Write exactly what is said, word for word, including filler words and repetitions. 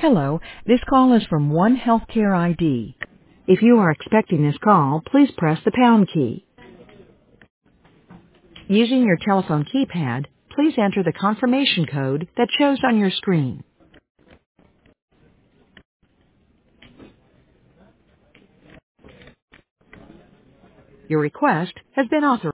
Hello, this call is from One Healthcare I D. If you are expecting this call, please press the pound key. Using your telephone keypad, please enter the confirmation code that shows on your screen. Your request has been authorized.